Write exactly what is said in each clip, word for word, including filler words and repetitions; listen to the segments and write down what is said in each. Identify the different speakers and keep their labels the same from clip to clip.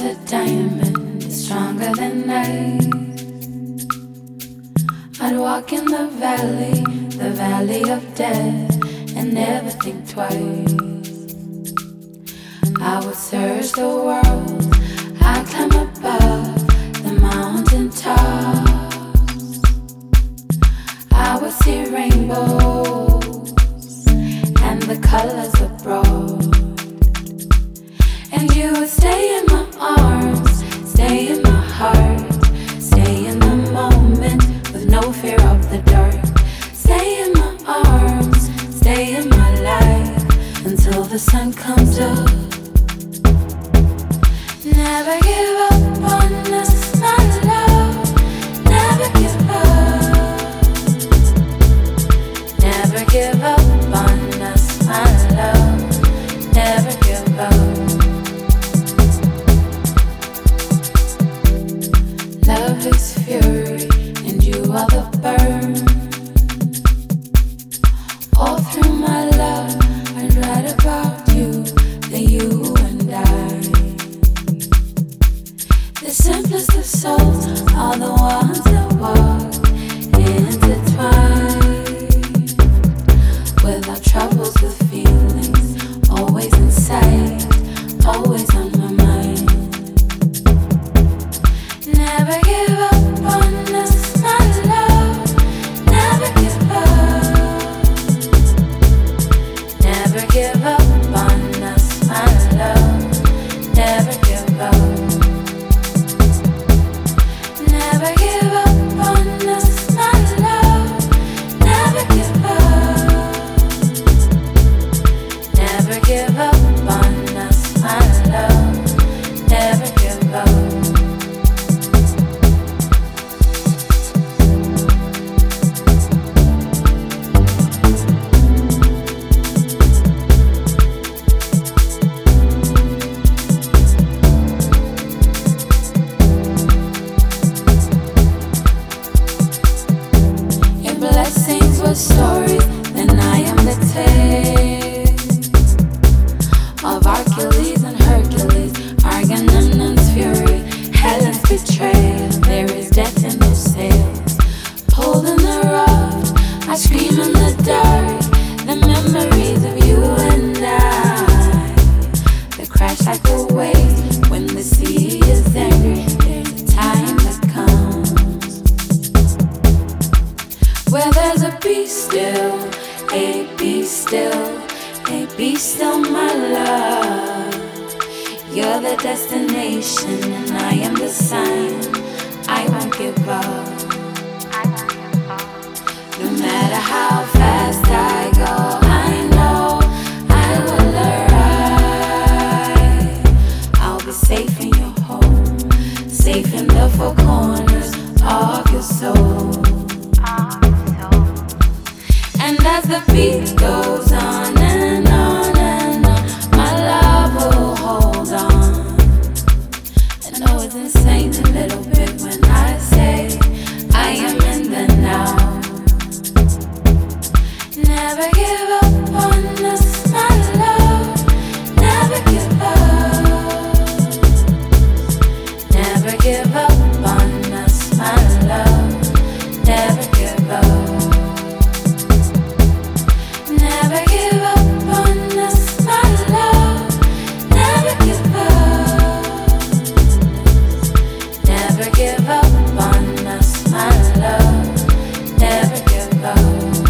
Speaker 1: a diamond, it's stronger than ice. I'd walk in the valley, the valley of death, and never think twice. I would search the world, I'd climb above the mountain tops. I would see rainbows and the colors abroad. And you would stay in my arms, stay in my heart, stay in the moment with no fear of the dark. Stay in my arms, stay in my life until the sun comes up. Never give up on us, my love. Never give up. Never give up on us, my love. Never give up. Love is fury, and you are the burn. All through my love, I'd write about you, the you and I. The simplest of souls are the ones that walk intertwined. Without troubles, with feelings always inside, always on my mind. Never give up on us, my love. Never give up. Never give up on us, my love. Never give up. Never give up on us, my love. Never give up. Never give up on us, my love. Never give up. Your blessings were stories, then I am the tale of Achilles and Hercules, Agamemnon's fury, Helen's betrayal. There is death in those sails, pulled in the raft. I scream in the dark, the memories of you and I. They crash like a wave when the sea is angry. There's a time that comes where there's a be still, a be still, a be still, my love. You're the destination and I am the sign. I won't give up. No matter how fast I go, I know I will arrive. I'll be safe in your home, safe in the four corners of your soul. And as the beat goes on and on and on, my love will hold on. I know it's insane a little bit when I say I am in the now. Never give up on us, my love. Never give up. Never give up on us, my love. Never give up. Never give up on us, my love. Never give up. Never give up on us, my love. Never give up.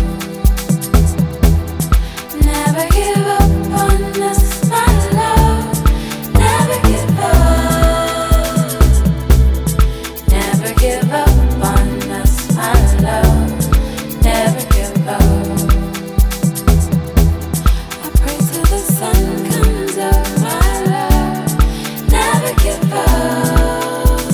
Speaker 1: Never give up on us, my love. Never give up. Never give up on us, my love. Never give up. I pray till the sun comes up, my love. Never give up.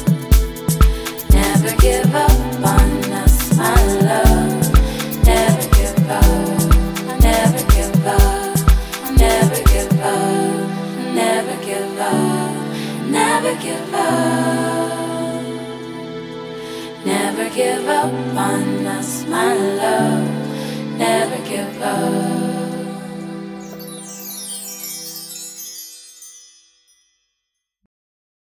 Speaker 1: Never give up on us, my love. Never give up. I never give up. I never give up. I never give up. Never give up. Never give up on us, my love. Never give up.